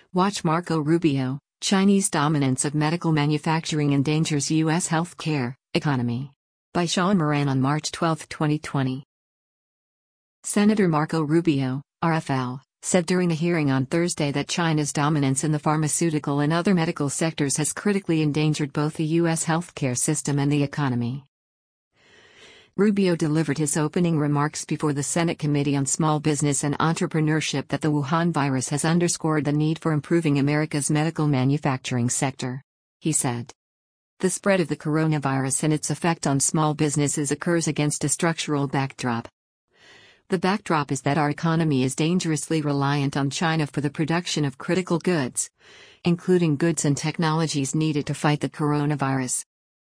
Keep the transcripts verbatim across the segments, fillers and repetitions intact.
Watch Marco Rubio, Chinese dominance of medical manufacturing endangers U S healthcare economy. By Sean Moran on March twelfth, twenty twenty. Senator Marco Rubio, R F L, said during the hearing on Thursday that China's dominance in the pharmaceutical and other medical sectors has critically endangered both the U S healthcare system and the economy. Rubio delivered his opening remarks before the Senate Committee on Small Business and Entrepreneurship that the Wuhan virus has underscored the need for improving America's medical manufacturing sector. He said, "The spread of the coronavirus and its effect on small businesses occurs against a structural backdrop. The backdrop is that our economy is dangerously reliant on China for the production of critical goods, including goods and technologies needed to fight the coronavirus."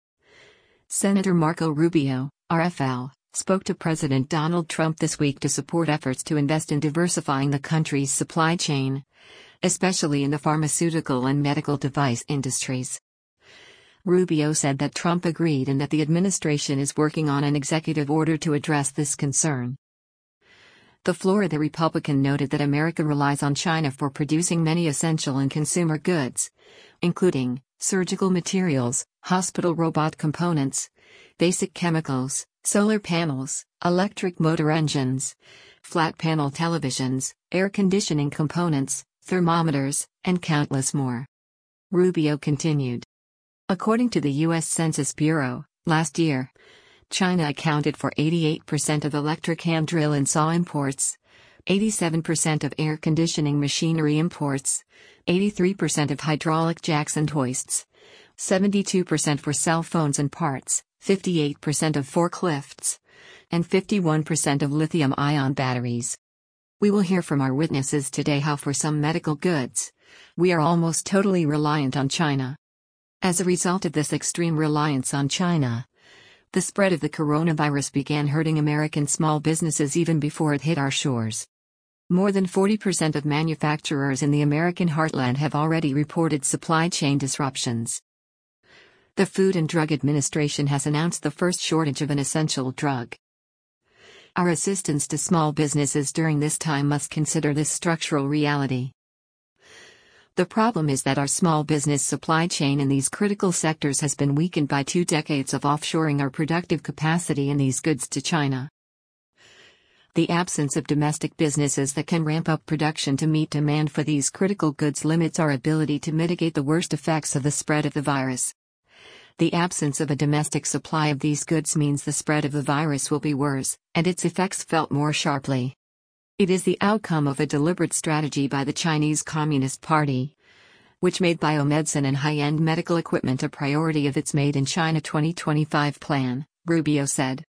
Senator Marco Rubio, R F L, spoke to President Donald Trump this week to support efforts to invest in diversifying the country's supply chain, especially in the pharmaceutical and medical device industries. Rubio said that Trump agreed and that the administration is working on an executive order to address this concern. The Florida Republican noted that America relies on China for producing many essential and consumer goods, including surgical materials, hospital robot components, basic chemicals, solar panels, electric motor engines, flat panel televisions, air conditioning components, thermometers, and countless more. Rubio continued. According to the U S Census Bureau, last year, China accounted for eighty-eight percent of electric hand drill and saw imports, eighty-seven percent of air conditioning machinery imports, eighty-three percent of hydraulic jacks and hoists, seventy-two percent for cell phones and parts, fifty-eight percent of forklifts, and fifty-one percent of lithium-ion batteries. We will hear from our witnesses today how for some medical goods, we are almost totally reliant on China. As a result of this extreme reliance on China, the spread of the coronavirus began hurting American small businesses even before it hit our shores. More than forty percent of manufacturers in the American heartland have already reported supply chain disruptions. The Food and Drug Administration has announced the first shortage of an essential drug. Our assistance to small businesses during this time must consider this structural reality. The problem is that our small business supply chain in these critical sectors has been weakened by two decades of offshoring our productive capacity in these goods to China. The absence of domestic businesses that can ramp up production to meet demand for these critical goods limits our ability to mitigate the worst effects of the spread of the virus. The absence of a domestic supply of these goods means the spread of the virus will be worse, and its effects felt more sharply. It is the outcome of a deliberate strategy by the Chinese Communist Party, which made biomedicine and high-end medical equipment a priority of its Made in China twenty twenty-five plan, Rubio said.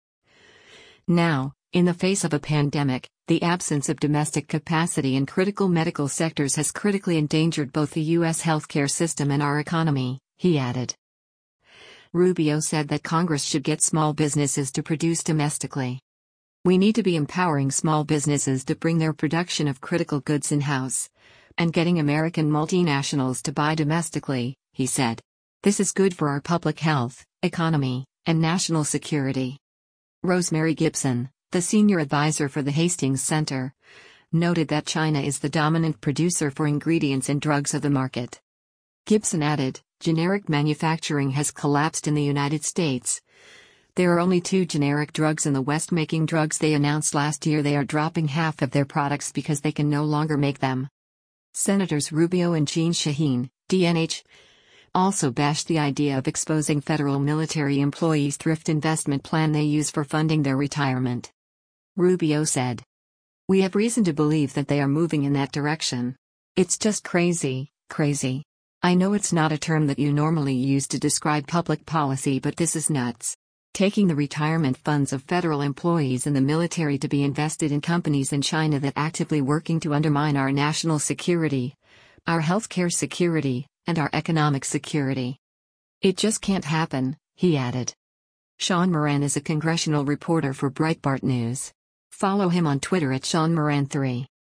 Now, in the face of a pandemic, the absence of domestic capacity in critical medical sectors has critically endangered both the U S healthcare system and our economy, he added. Rubio said that Congress should get small businesses to produce domestically. We need to be empowering small businesses to bring their production of critical goods in-house, and getting American multinationals to buy domestically, he said. This is good for our public health, economy, and national security. Rosemary Gibson, the senior advisor for the Hastings Center, noted that China is the dominant producer for ingredients in drugs of the market. Gibson added, generic manufacturing has collapsed in the United States. There are only two generic drugs in the West making drugs they announced last year they are dropping half of their products because they can no longer make them. Senators Rubio and Jeanne Shaheen, D N H, also bashed the idea of exposing federal military employees' thrift investment plan they use for funding their retirement. Rubio said, "We have reason to believe that they are moving in that direction. It's just crazy, crazy. I know it's not a term that you normally use to describe public policy, but this is nuts. Taking the retirement funds of federal employees in the military to be invested in companies in China that actively working to undermine our national security, our healthcare security, and our economic security. It just can't happen," he added. Sean Moran is a congressional reporter for Breitbart News. Follow him on Twitter at Sean Moran three.